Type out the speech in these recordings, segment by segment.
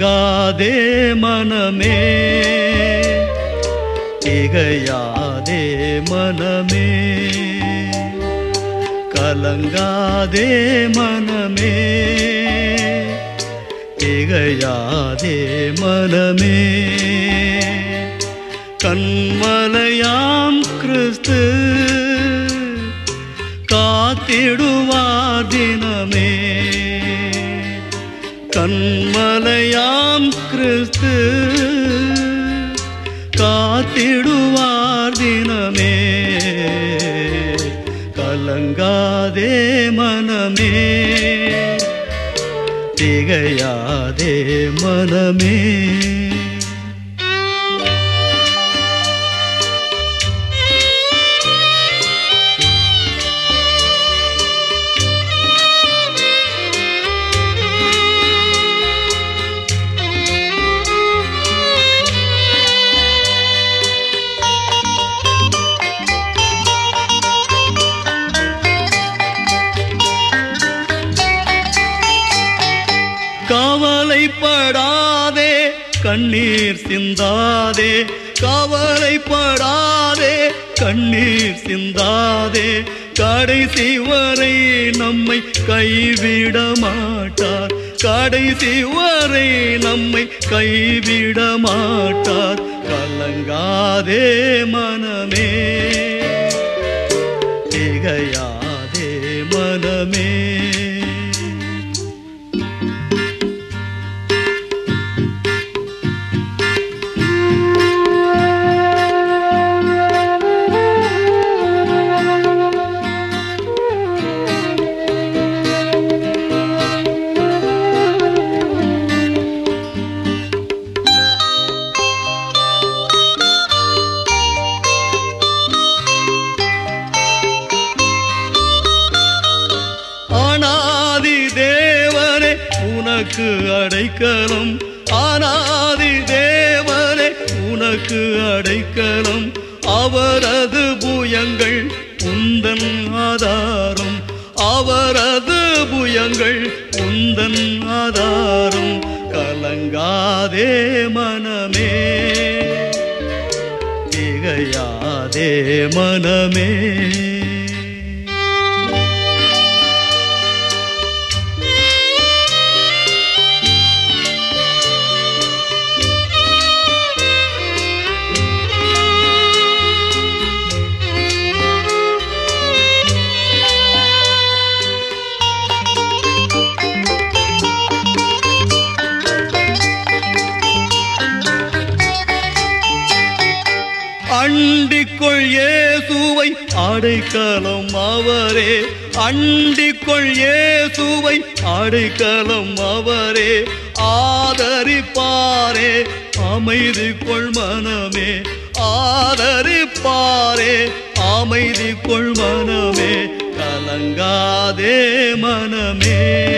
கலங்காதே மனமே, திகையாதே மனமே, கலங்காதே மனமே, திகையாதே மனமே. கண்மலையாம் கிறிஸ்து காத்திடுவார் தினமே, கண்மலையாம் கிறிஸ்து காத்திடுவார் தினமே. கலங்காதே மனமே, திகையாதே மனமே. கவலைப்படாதே கண்ணீர் சிந்தாதே, கவலைப்படாதே கண்ணீர் சிந்தாதே, கடைசி வரை நம்மை கைவிட மாட்டார், கடைசி வரை நம்மை கைவிட மாட்டார். கலங்காதே மனமே, திகையாதே மனமே. ஆனாதி தேவனே உனக்கு அடைக்கலம், ஆனாதி தேவனே உனக்கு அடைக்கலம், அவரது புயங்கள் உந்தன் ஆதாரம், அவரது புயங்கள் உந்தன் ஆதாரம். கலங்காதே மனமே, திகையாதே மனமே. அண்டிக்கொள் இயேசுவை அடைக்கலம் அவரே, அண்டிக்கொள் இயேசுவை அடைக்கலம் அவரே, ஆதரிப்பாரே அமைதி கொள் மனமே, ஆதரிப்பாரே அமைதி கொள் மனமே. கலங்காதே மனமே,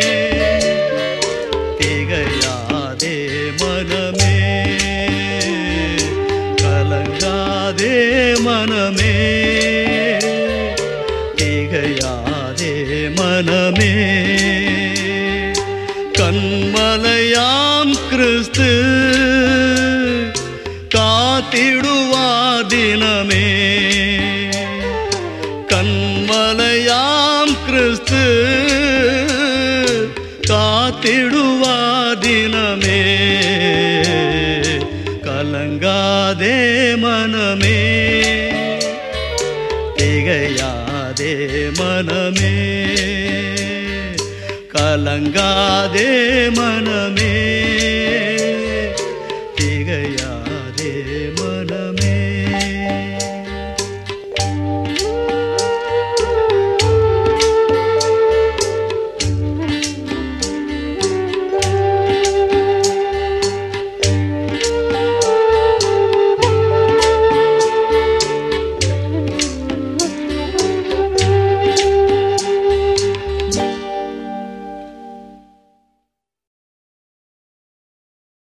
திகையாதே மனமே, கலங்காதே மனமே, திகையாதே மனமே. கண்மலையாம் கிறிஸ்து காத்திடுவார் தினமே, கண்மலையாம் கிறிஸ்து காத்திடுவார் தினமே. கலங்காதே மனமே, திகையாதே மனமே, கலங்காதே மனமே,